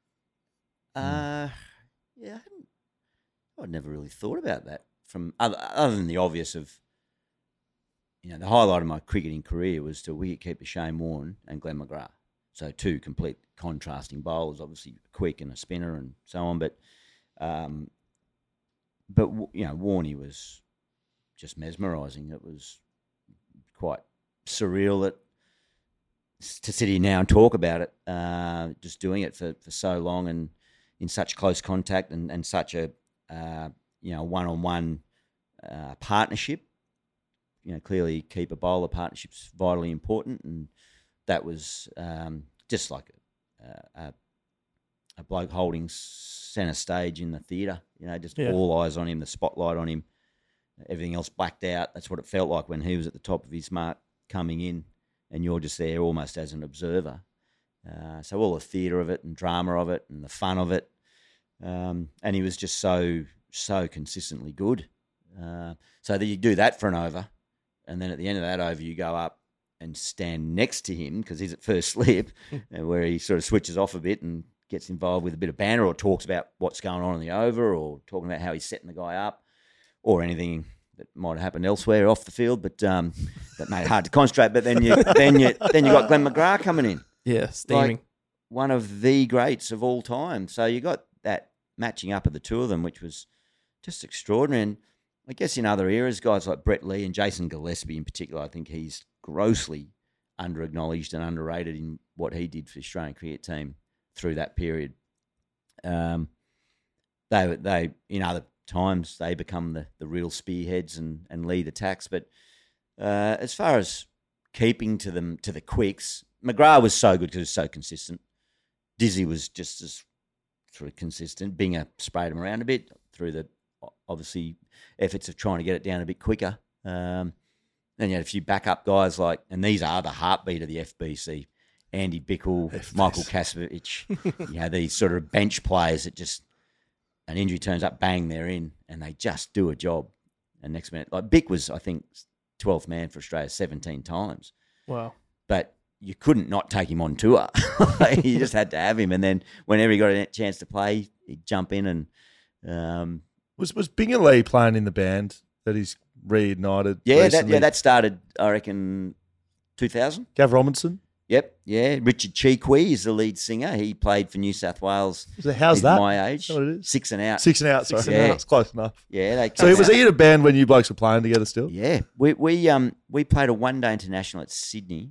Uh, yeah, I hadn't, I'd never really thought about that. From other, other than the obvious of, you know, the highlight of my cricketing career was to wicketkeeper Shane Warne and Glenn McGrath. So two complete contrasting bowlers, obviously quick and a spinner and so on. But, um, but you know, Warney was just mesmerising. It was quite surreal that to sit here now and talk about it, uh, just doing it for, for so long and in such close contact and, and such a uh, you know one-on-one uh, partnership. You know, clearly keeper bowler partnership's vitally important, and that was um, just like a, a, a bloke holding centre stage in the theatre. You know, just Yeah. all eyes on him, the spotlight on him, everything else blacked out. That's what it felt like when he was at the top of his mark coming in, and you're just there almost as an observer. Uh, so all the theatre of it and drama of it and the fun of it. Um, and he was just so, so consistently good. Uh, so that you do that for an over, and then at the end of that over, you go up and stand next to him because he's at first slip, and where he sort of switches off a bit and gets involved with a bit of banter or talks about what's going on in the over or talking about how he's setting the guy up or anything that might have happened elsewhere off the field, but um, that made it hard to concentrate. But then you, then you, then you got Glenn McGrath coming in. Yeah, steaming. Like one of the greats of all time. So you got that matching up of the two of them, which was just extraordinary. And I guess in other eras, guys like Brett Lee and Jason Gillespie in particular, I think he's grossly under-acknowledged and underrated in what he did for the Australian cricket team through that period. Um, they, they in other times, they become the, the real spearheads and, and lead attacks. But uh, as far as keeping to them to the quicks, McGrath was so good because he was so consistent. Dizzy was just as sort of consistent. Binger sprayed him around a bit through the, obviously, efforts of trying to get it down a bit quicker. Um, then you had a few backup guys like, and these are the heartbeat of the F B C, Andy Bickle, F B C. Michael Kasevich. You know, these sort of bench players that just, an injury turns up, bang, they're in, and they just do a job. And next minute, like Bick was, I think, twelfth man for Australia seventeen times. Wow. But you couldn't not take him on tour. You just had to have him. And then whenever he got a chance to play, he'd jump in. And um, Was was Bingley playing in the band that he's reignited? yeah, that, recently? yeah, that started, I reckon, two thousand. Gav Robinson. Yep, yeah. Richard Cheequy is the lead singer. He played for New South Wales. So how's He's that? my age. Is that what it is? Six and out. Six and out. Sorry, Six and out. It's close enough. Yeah. They So came was out. he in a band when you blokes were playing together still? Yeah, we we um we played a one day international at Sydney.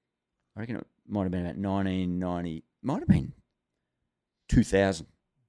I reckon it might have been about nineteen ninety. Might have been two thousand.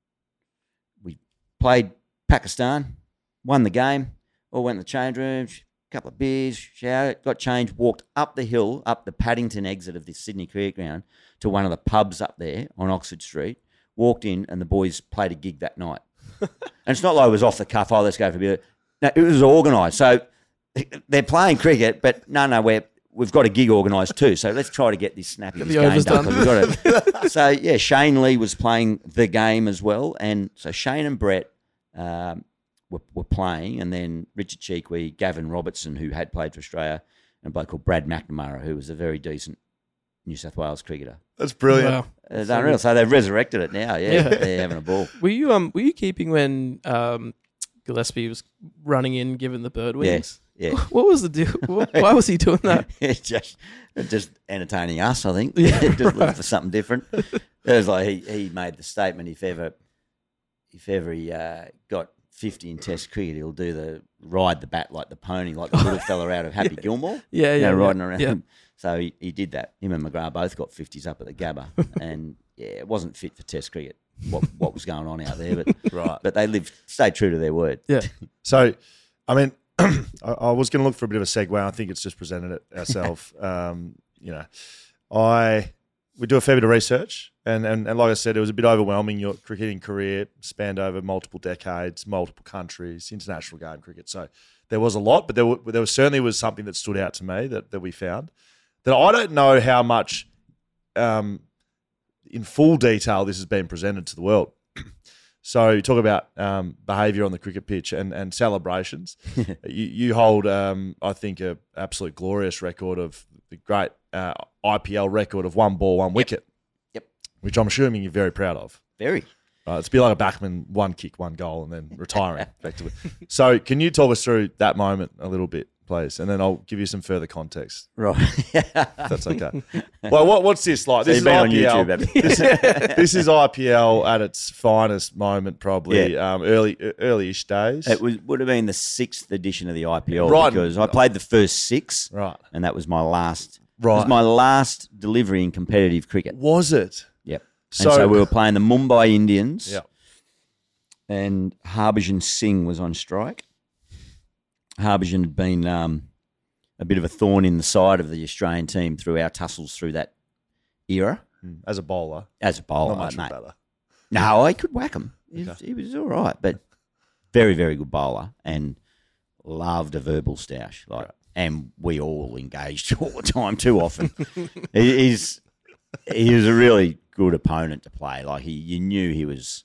We played Pakistan, won the game. All went in the change room, couple of beers, showered, got changed, walked up the hill, up the Paddington exit of the Sydney Cricket Ground to one of the pubs up there on Oxford Street. Walked in, and the boys played a gig that night. And it's not like it was off the cuff. Oh, let's go for a beer. No, it was organised. So they're playing cricket, but no, no, we're we've got a gig organised too. So let's try to get this snappy this game done. We've got to, so yeah, Shane Lee was playing the game as well, and so Shane and Brett um, were, were playing, and then Richard Cheekwee, Gavin Robertson, who had played for Australia, and a bloke called Brad McNamara, who was a very decent New South Wales cricketer. That's brilliant. Wow. It's unreal. So they've resurrected it now. Yeah, Yeah. they're having a ball. Were you um were you keeping when um Gillespie was running in, giving the bird wings? Yeah. What was the deal? Wh- Why was he doing that? It's just just entertaining us, I think. Yeah, just looking right. for something different. It was like he, he made the statement, if ever if ever he uh, got fifty in Test cricket, he'll do the ride the bat like the pony, like the little fella out of Happy Gilmore. Yeah, you yeah, know, yeah. riding around. Yeah. So he, he did that. Him and McGrath both got fifties up at the Gabba, and yeah, it wasn't fit for Test cricket. What what was going on out there, but Right. but they lived, stayed true to their word. Yeah. So, I mean, I, I was going to look for a bit of a segue. I think it's just presented it ourselves. um, you know, I we do a fair bit of research, and, and and like I said, it was a bit overwhelming. Your cricketing career spanned over multiple decades, multiple countries, international game cricket. So there was a lot, but there were, there was certainly was something that stood out to me that that we found that I don't know how much. Um, in full detail, this has been presented to the world. So you talk about um, behaviour on the cricket pitch and, and celebrations. you, you hold, um, I think, a absolute glorious record of the great uh, I P L record of one ball, one wicket. Yep. Which I'm assuming you're very proud of. Very. Uh, it's a bit like a backman, one kick, one goal, and then retiring effectively. So can you talk us through that moment a little bit, please? And then I'll give you some further context. Right. If that's okay. Well, what, what's this like? So This you've is been on I P L. YouTube, haven't you? this, is, this is I P L at its finest moment, probably Yeah. um, early, early-ish days. It was, would have been the sixth edition of the I P L Right. because I played the first six, Right. and that was my last. It Right. was my last delivery in competitive cricket. Was it? Yep. So- and so we were playing the Mumbai Indians. Yeah. And Harbhajan Singh was on strike. Harbhajan had been um, a bit of a thorn in the side of the Australian team through our tussles through that era As a bowler, as a bowler, not much mate. better. No, I could whack him. He, was, he was all right, but very, very good bowler and loved a verbal stoush. Like, Right. and we all engaged all the time, too often. he, he's he was a really good opponent to play. Like he, you knew he was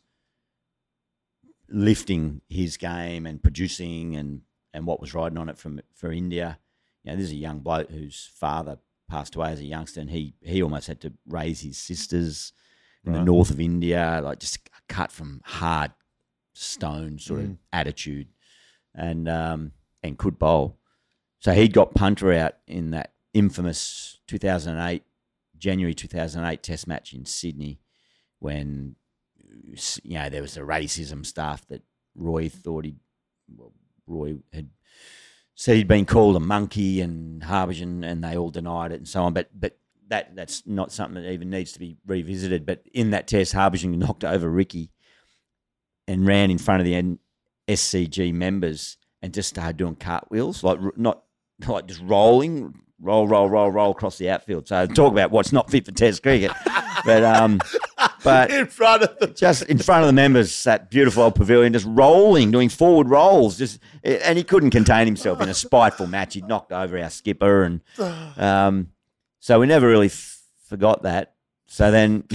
lifting his game and producing and, and what was riding on it from for India. You know, this is a young bloke whose father passed away as a youngster, and he he almost had to raise his sisters in the Right. north of India, like just cut from hard stone sort of Mm. attitude, and um, and could bowl. So he'd got punter out in that infamous two thousand eight, January two thousand eight Test match in Sydney, when you know there was the racism stuff that Roy thought he, well, Roy had said he'd been called a monkey and Harbhajan, and they all denied it and so on. But but that that's not something that even needs to be revisited. But in that test, Harbhajan knocked over Ricky and ran in front of the N- S C G members and just started doing cartwheels, like r- not like just rolling, roll, roll, roll, roll across the outfield. So talk about what's not fit for Test cricket. But um, but In front of the just in front of the members, that beautiful old pavilion, just rolling, doing forward rolls, just and he couldn't contain himself in a spiteful match. He'd knocked over our skipper, and um, so we never really f- forgot that. So then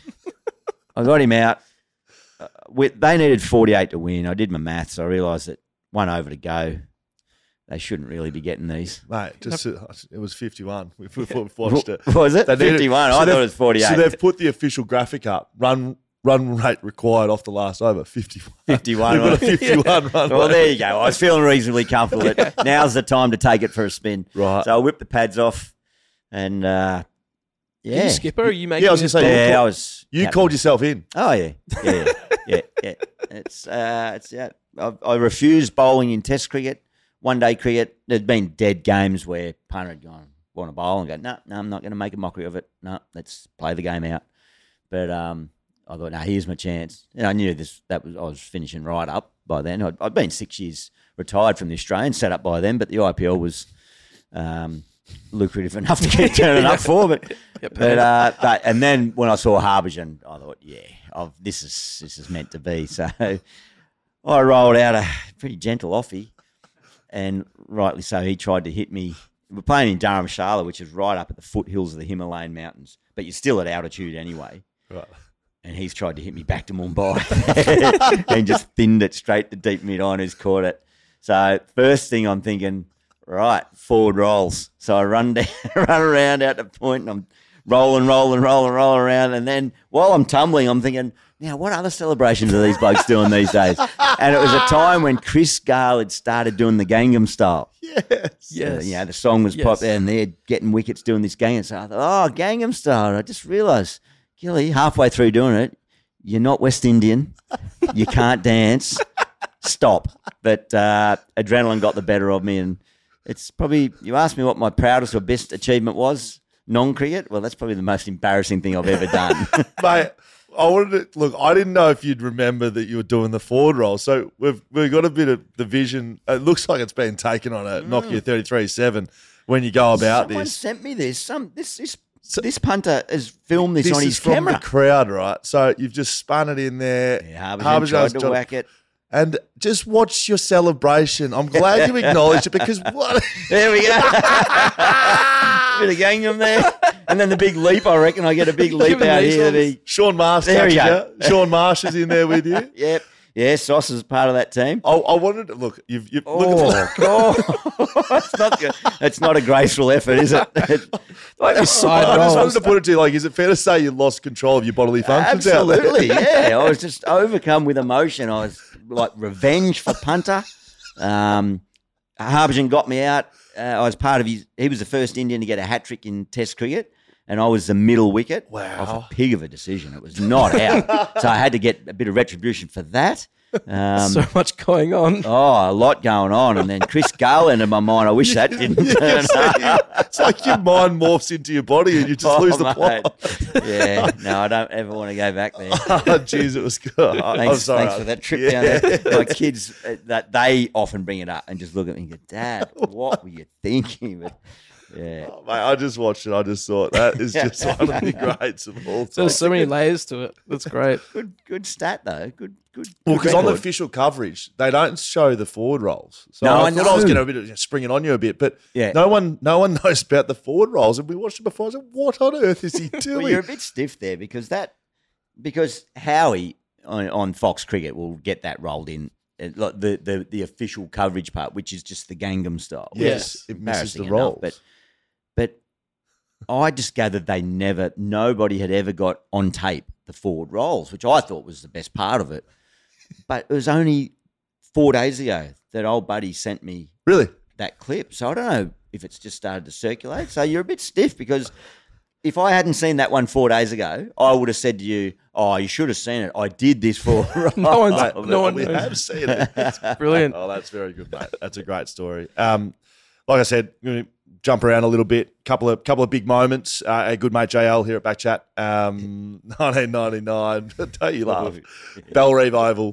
I got him out. Uh, with, they needed forty-eight to win. I did my maths. I realised that one over to go. They shouldn't really be getting these. mate. Just uh, it was fifty-one. We've, we've watched it. Was it They needed- fifty-one? so I thought they've- it was forty-eight. So they've put the official graphic up. Run run rate required off the last over fifty-one. fifty-one. They've got a fifty-one run Well, rate. there you go. I was feeling reasonably comfortable that now's the time to take it for a spin. Right. So I whipped the pads off, and uh, yeah, You skipper, are you making Yeah, I was this gonna say, call? yeah, call- I was. You captain. called yourself in. Oh yeah, yeah, yeah, yeah. yeah. It's uh, it's yeah. I, I refused bowling in Test cricket, one day cricket. There'd been dead games where punter had gone want to bowl and go, no, no, I'm not going to make a mockery of it. No, let's play the game out. But um, I thought, no, here's my chance. And I knew this. That was I was finishing right up by then. I'd, I'd been six years retired from the Australian, set up by then, but the I P L was um, lucrative enough to keep turning up for. But but, uh, but and then when I saw Harbhajan, I thought, yeah, I've, this is this is meant to be. So I rolled out a pretty gentle offie, and rightly so, he tried to hit me. We're playing in Dharamshala, which is right up at the foothills of the Himalayan mountains, but you're still at altitude anyway. Right. And he's tried to hit me back to Mumbai and just thinned it straight to deep mid-on, who's caught it. So first thing I'm thinking, right, forward rolls. So I run down, run around out the point, and I'm rolling, rolling, rolling, rolling around. And then while I'm tumbling, I'm thinking, now what other celebrations are these blokes doing these days? And it was a time when Chris Gale had started doing the Gangnam Style. Yes. Yes. So, you know, the song was Yes. popular, and they're getting wickets doing this Gangnam Style. I thought, oh, Gangnam Style. I just realised, Gilly, halfway through doing it, you're not West Indian. You can't dance. Stop. But uh, adrenaline got the better of me, and it's probably, you asked me what my proudest or best achievement was, non-cricket. Well, that's probably the most embarrassing thing I've ever done. Mate, I wanted to look. I didn't know if you'd remember that you were doing the forward roll. So we've we've got a bit of the vision. It looks like it's been taken on a Nokia thirty-three seven when you go about Someone this. sent me this. Some this this, this punter has filmed this, This on is his from camera. the crowd, right? So you've just spun it in there. Yeah, Harbhajan Harbhajan's tried to got- whack it. And just watch your celebration. I'm glad you acknowledged it because what? There we go. Bit of Gangnam there. And then the big leap, I reckon I get a big leap out here. The, Sean Marsh There catches you go. you. Sean Marsh is in there with you. yep. Yeah, Sauce is part of that team. I, I wanted to look. You've, you've Oh, look at God. it's, not, good. It's not a graceful effort, is it? Like the side I just wanted rolls. to put it to you. Like, is it fair to say you lost control of your bodily functions? out there? Absolutely, yeah. I was just overcome with emotion. I was like revenge for punter. Um, Harbhajan got me out. Uh, I was part of his. He was the first Indian to get a hat trick in Test cricket, and I was the middle wicket. Wow. Off a pig of a decision. It was not out, so I had to get a bit of retribution for that. Um, So much going on. oh, a lot going on, and then Chris Gale entered my mind. I wish that didn't You turn can see- up. it's like your mind morphs into your body and you just Oh, lose the mate. plot. Yeah, no, I don't ever want to go back there. Oh, jeez, it was good. I- I'm Thanks, sorry. thanks for that trip Yeah. down there. My kids, uh, that they often bring it up and just look at me and go, "Dad, what were you thinking?" But, yeah, Oh, mate, I just watched it. I just thought that is just one of the greats of all time. There's so many layers to it. That's great. good, good stat though. Good, good. Well, good because on the record. official coverage, they don't show the forward rolls. So No, I, I thought I was know. going to you know, spring it on you a bit, but Yeah. no one, no one knows about the forward rolls. And we watched it before. I said, "What on earth is he doing?" Well, you're a bit stiff there because that because Howie on, on Fox Cricket will get that rolled in. uh, like The, the the official coverage part, which is just the Gangnam Style. which Yes, is it misses the embarrassing enough, rolls. But but I just gathered they never, nobody had ever got on tape the forward rolls, which I thought was the best part of it. But it was only four days ago that old buddy sent me Really? that clip. So I don't know if it's just started to circulate. So you're a bit stiff because if I hadn't seen that one four days ago, I would have said to you, "Oh, you should have seen it. I did this for." No one's- Mate, no one we knows. have seen it. Brilliant. Oh, that's very good, mate. That's a great story. Um, like I said, I'm going to jump around a little bit. Couple of couple of big moments. Uh, a good mate J L here at Backchat. Um, nineteen ninety-nine. Don't you laugh? Bellreeve Oval.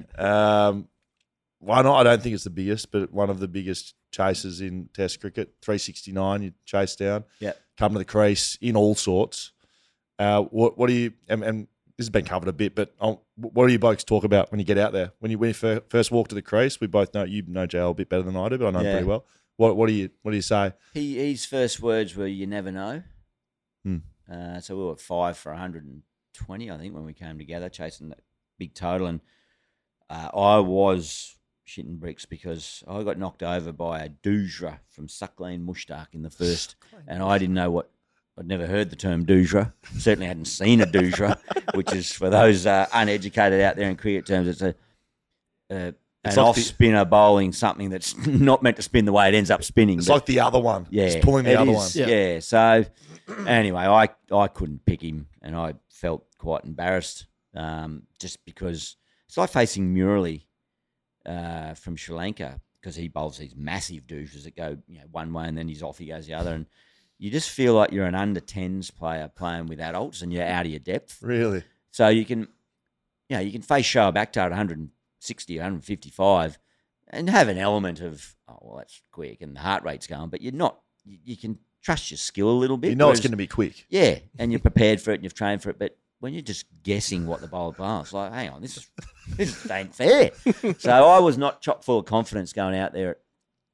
Um, why not? I don't think it's the biggest, but one of the biggest chases in Test cricket. three sixty-nine. You chase down. Yeah. Come to the crease in all sorts. Uh, what what do you and, and this has been covered a bit, but I'll, what do you blokes talk about when you get out there? When you when you fir- first walk to the crease, we both know you know J L a bit better than I do, but I know him Yeah. pretty well. What what do you what do you say? He, his first words were, "You never know." Hmm. Uh, so we were at five for one hundred twenty, I think, when we came together, chasing that big total. And uh, I was shitting bricks because I got knocked over by a doojra from Suckleen Mushtaq in the first, and I didn't know what. I'd never heard the term doojra. Certainly hadn't seen a doojra, which is for those uh, uneducated out there in cricket terms. It's a uh, It's an like off the- spinner bowling something that's not meant to spin the way it ends up spinning. It's but- like the other one. yeah, It's pulling the it other is, one. Yeah. Yeah. So anyway, I I couldn't pick him, and I felt quite embarrassed, um, just because it's like facing Murali uh, from Sri Lanka because he bowls these massive doojers that go you know one way and then he's off, he goes the other, and you just feel like you're an under tens player playing with adults and you're out of your depth. Really? So you can, you know, you can face Shoaib Akhtar at one sixty, one fifty-five and have an element of, oh, well, that's quick and the heart rate's going, but you're not, you, you can trust your skill a little bit. You know it's whereas- going to be quick. Yeah, and you're prepared for it and you've trained for it, but when you're just guessing what the bowler bowls, it's like, hang on, this is this ain't fair. So I was not chock full of confidence going out there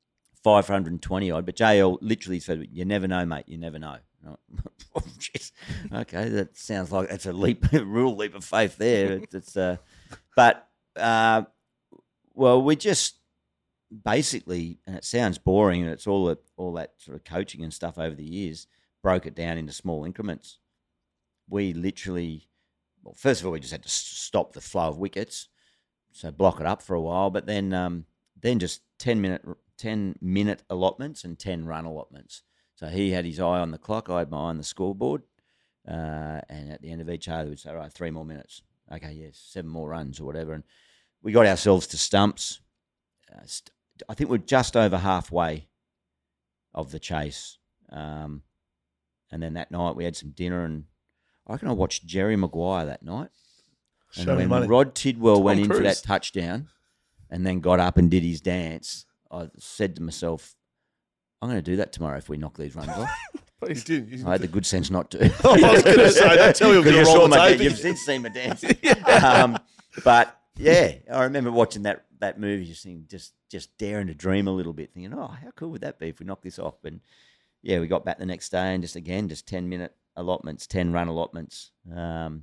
five hundred twenty odd, but J L literally said, "You never know, mate. You never know." Oh, jeez. Okay, that sounds like it's a leap, a real leap of faith there. It's, it's uh, but uh, well, we just basically, and it sounds boring, and it's all that all that sort of coaching and stuff over the years, broke it down into small increments. We literally, well, first of all, we just had to stop the flow of wickets, so block it up for a while, but then um, then just ten minute ten minute allotments and ten run allotments. So he had his eye on the clock, I had my eye on the scoreboard, uh, and at the end of each over, we'd say, all right, three more minutes. Okay, yes, seven more runs or whatever. And we got ourselves to stumps. Uh, st- I think we're just over halfway of the chase. Um, and then that night we had some dinner, and I reckon I watched Jerry Maguire that night. And Show me when money. Rod Tidwell Tom went into Cruise. that touchdown and then got up and did his dance, I said to myself, I'm going to do that tomorrow if we knock these runs off. You did. You I had the good sense not to. I was going to say, don't tell me you're going to Because you roll saw the my tape. da- You've since seen my dance. um, but yeah, I remember watching that that movie, just thinking, just just daring to dream a little bit, thinking, oh, how cool would that be if we knock this off? And yeah, we got back the next day and just again, just ten minute allotments, ten run allotments. Um,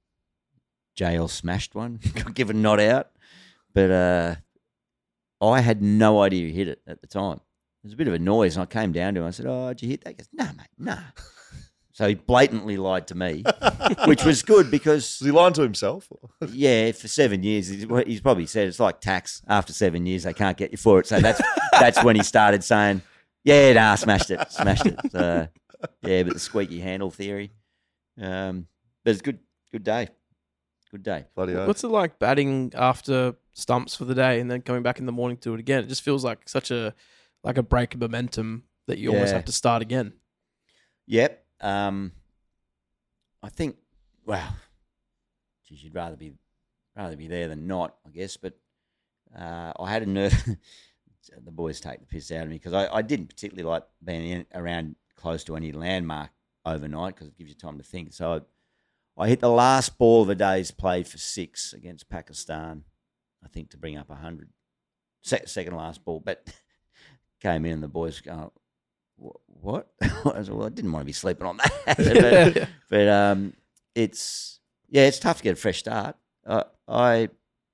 J L smashed one, got given not out, but uh, I had no idea he hit it at the time. There was a bit of a noise, and I came down to him. I said, "Oh, did you hit that?" He goes, "No, mate, no." So he blatantly lied to me, which was good because, Was he lying to himself? yeah, for seven years, he's he's probably said it's like tax. After seven years, they can't get you for it. So that's that's when he started saying, "Yeah, nah, smashed it, smashed it." So, yeah, but the squeaky handle theory. Um, but it's good, good day, good day. Bloody hell. What's it like batting after stumps for the day and then coming back in the morning to do it again? It just feels like such a like a break of momentum that you almost Yeah. have to start again. Yep. Um, I think, well, geez, you'd rather be rather be there than not, I guess. But uh, I had a nerve. The boys take the piss out of me because I, I didn't particularly like being in, around close to any landmark overnight because it gives you time to think. So I, I hit the last ball of the day's play for six against Pakistan, I think, to bring up one hundred. Se- second last ball, but came in and the boys go, what? I said, well, I didn't want to be sleeping on that. but but um, it's, yeah, it's tough to get a fresh start. Uh, I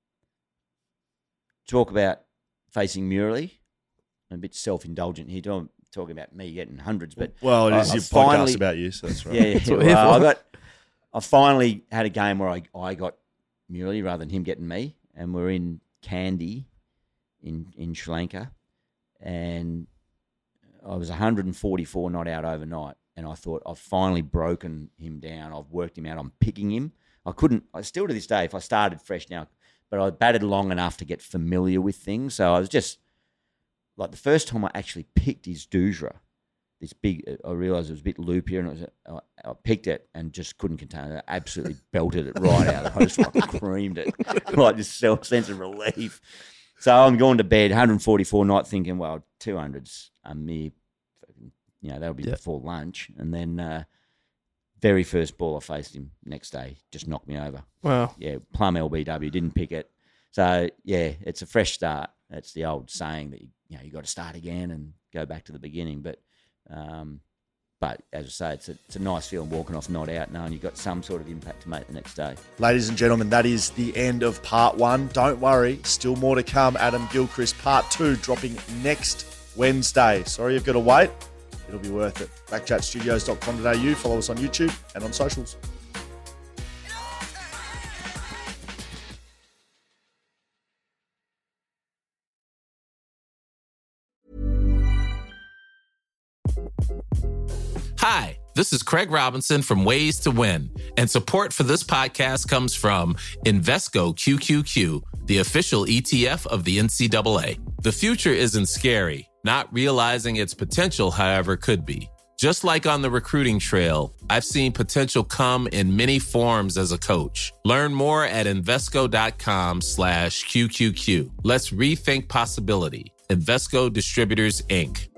talk about facing Murley. I'm a bit self-indulgent here. I'm talking about me getting hundreds, but Well, it I- is I your finally- podcast about you, so that's right. yeah, yeah. That's what we're here Well, I for. got, I finally had a game where I, I got Murley rather than him getting me, and we're in Kandy in in Sri Lanka, and I was one hundred forty-four not out overnight, and I thought I've finally broken him down. I've worked him out. I'm picking him. I couldn't. I still to this day, if I started fresh now, but I batted long enough to get familiar with things. So I was just like the first time I actually picked his Doosra. This big, I realised it was a bit loopier, and it was, I, I picked it and just couldn't contain it. I absolutely belted it right out. I just like creamed it, like this self sense of relief. So I'm going to bed, one hundred forty-four night, thinking, well, two hundred's a mere, you know, that'll be Yeah. before lunch. And then uh, very first ball I faced him next day just knocked me over. Wow. Yeah, plum L B W, didn't pick it. So yeah, it's a fresh start. That's the old saying that you, you know you got to start again and go back to the beginning. But um, but as I say, it's a, it's a nice feeling walking off not out, knowing you've got some sort of impact to make the next day. Ladies and gentlemen, that is the end of part one. Don't worry, still more to come. Adam Gilchrist, part two, dropping next Wednesday. Sorry you've got to wait. It'll be worth it. back chat studios dot com dot a u. Follow us on YouTube and on socials. Hi, this is Craig Robinson from Ways to Win, and support for this podcast comes from Invesco Q Q Q, the official E T F of the N C double A. The future isn't scary. Not realizing its potential, however, could be. Just like on the recruiting trail, I've seen potential come in many forms as a coach. Learn more at Invesco.com slash QQQ. Let's rethink possibility. Invesco Distributors, Incorporated.